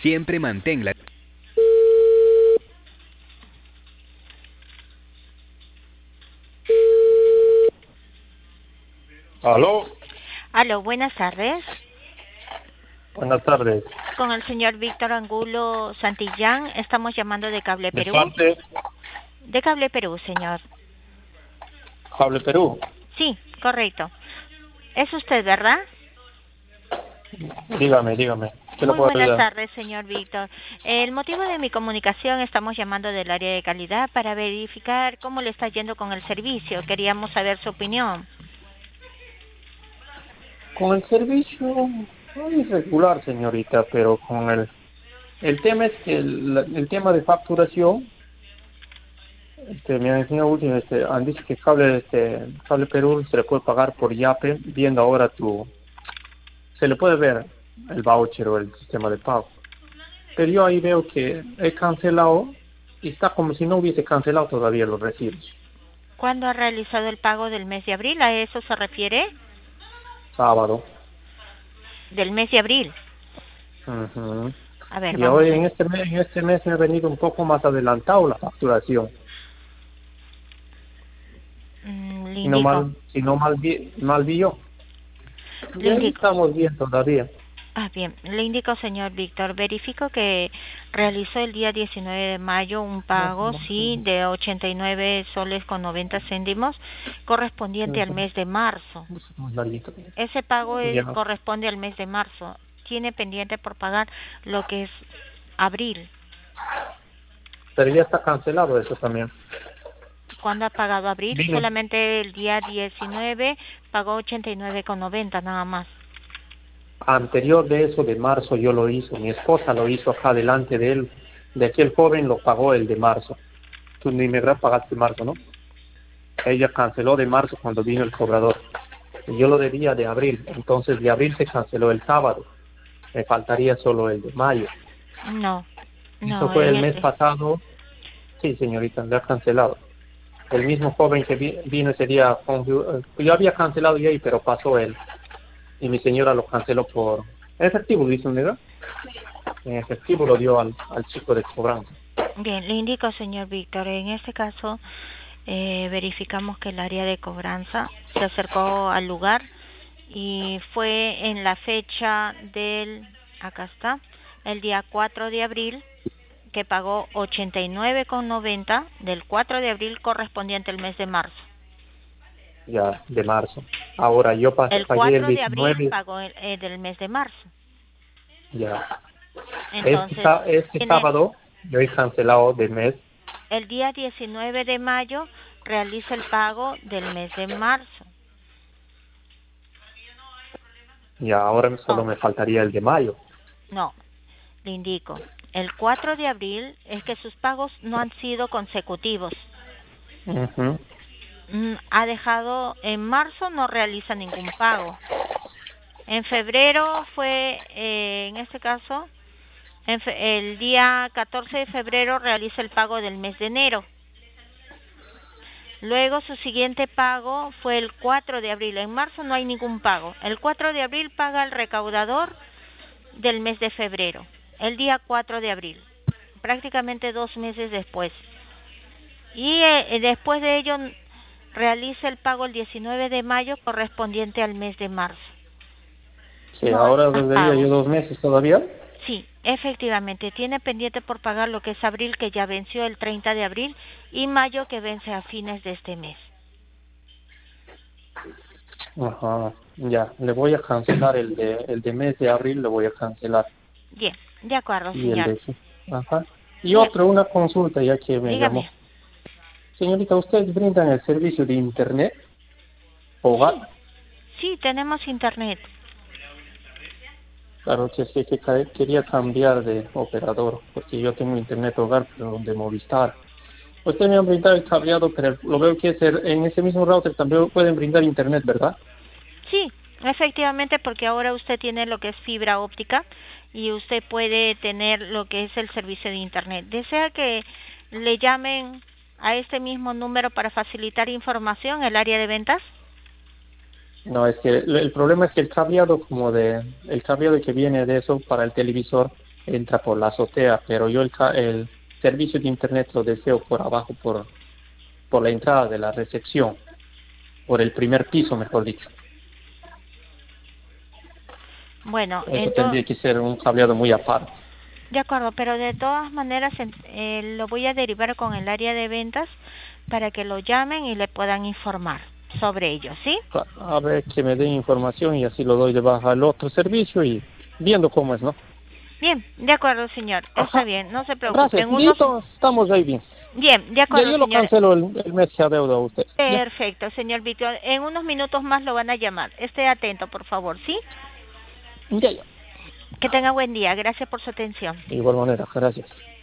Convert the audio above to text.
Siempre manténla. Aló, Aló, buenas tardes. buenas tardes. Con el señor Víctor Angulo Santillán, estamos llamando de Cable De Perú. parte, De Cable Perú, señor. Cable Perú. Sí, correcto. Es usted, ¿verdad? Dígame, ¿qué le Muy puedo buenas ayudar? tardes, señor Víctor. El motivo de mi comunicación, estamos llamando del área de calidad para verificar cómo le está yendo con el servicio. Queríamos saber su opinión. Con el servicio, no es regular, señorita, pero con el tema es que el tema de facturación, me han enseñado último, han dicho que Cable Perú se le puede pagar por Yape, viendo ahora se le puede ver el voucher o el sistema de pago. Pero yo ahí veo que he cancelado y está como si no hubiese cancelado todavía los recibos. ¿Cuándo ha realizado el pago del mes de abril? ¿A eso se refiere? Sábado. Del mes de abril. Ujú. A ver, Y vamos hoy a... en este mes me ha venido un poco más adelantado la facturación. le Si no indico. mal vi yo. Y Le ahí indico. estamos bien todavía. Ah, bien. Le indico, señor Víctor, verifico que realizó el día 19 de mayo un pago, sí, de 89 soles con 90 céntimos, correspondiente al mes de marzo. Muy larguito. Ese pago Ya. corresponde al mes de marzo. Tiene pendiente por pagar lo que es abril. Pero ya está cancelado eso también. ¿Cuándo ha pagado abril? Dime. Solamente el día 19 pagó 89 con 90 nada más. Anterior de eso, de marzo, yo lo hice. Mi esposa lo hizo acá delante de él. De aquel joven lo pagó el de marzo. Tú ni me pagaste marzo, ¿no? Ella canceló de marzo cuando vino el cobrador. Y yo lo debía de abril. Entonces de abril se canceló el sábado. Me faltaría solo el de mayo. No, Eso no, fue en el mes este. pasado. Sí, señorita, me ha cancelado. El mismo joven que vino ese día, yo había cancelado ya ahí, pero pasó él. Y mi señora lo canceló por efectivo, dice, ¿verdad? En efectivo lo dio al chico de cobranza. Bien, le indico, señor Víctor, en este caso verificamos que el área de cobranza se acercó al lugar y fue en la fecha acá está, el día 4 de abril, que pagó 89,90 del 4 de abril correspondiente al mes de marzo. Ya, de marzo. Ahora yo El pagué el 4 de abril 19, pagó del mes de marzo. ya. Entonces, Este tiene sábado yo he cancelado de mes, el día 19 de mayo realiza el pago del mes de marzo. y ahora solo No, me faltaría el de mayo. no, le indico. El 4 de abril es que sus pagos no han sido consecutivos. Ujú. Ha dejado, en marzo no realiza ningún pago. En febrero fue, en este caso, el día 14 de febrero realiza el pago del mes de enero. Luego su siguiente pago fue el 4 de abril. En marzo no hay ningún pago. El 4 de abril paga el recaudador del mes de febrero, el día 4 de abril, prácticamente 2 meses después. Y después de ello realiza el pago el 19 de mayo correspondiente al mes de marzo. Sí, No hay ahora más debería yo pagos. 2 meses todavía. Sí, efectivamente, tiene pendiente por pagar lo que es abril, que ya venció el 30 de abril, y mayo, que vence a fines de este mes. Ajá, ya, le voy a cancelar el de mes de abril, le voy a cancelar. Bien, de acuerdo, Y el señor. de sí. Ajá. Y Bien, una consulta ya que me llamó. dígame. Señorita, ¿ustedes brindan el servicio de internet hogar? Sí, sí, tenemos internet. Claro que sí, quería cambiar de operador, porque yo tengo internet hogar, pero de Movistar. Usted me ha brindado el cableado, pero lo veo que en ese mismo router también pueden brindar internet, ¿verdad? Sí, efectivamente, porque ahora usted tiene lo que es fibra óptica y usted puede tener lo que es el servicio de internet. ¿Desea que le llamen a este mismo número para facilitar información el área de ventas? No, es que el problema es que el cableado el cableado que viene de eso para el televisor entra por la azotea, pero yo el servicio de internet lo deseo por abajo, por la entrada de la recepción, por el primer piso, mejor dicho. Bueno, Eso entonces, tendría que ser un cableado muy aparte. de acuerdo, pero de todas maneras lo voy a derivar con el área de ventas para que lo llamen y le puedan informar sobre ello, ¿sí? A ver que me den información y así lo doy de baja al otro servicio y viendo cómo es, ¿no? Bien, de acuerdo, señor. Está Ajá. bien, no se preocupe. Gracias. Listo, estamos ahí bien. Bien, de Ya acuerdo, yo lo señor. cancelo el mes que adeudo a usted. Ya. Perfecto, señor Víctor. En unos minutos más lo van a llamar. Esté atento, por favor, ¿sí? Ya, ya. Que tenga buen día. Gracias por su atención. De igual manera, gracias.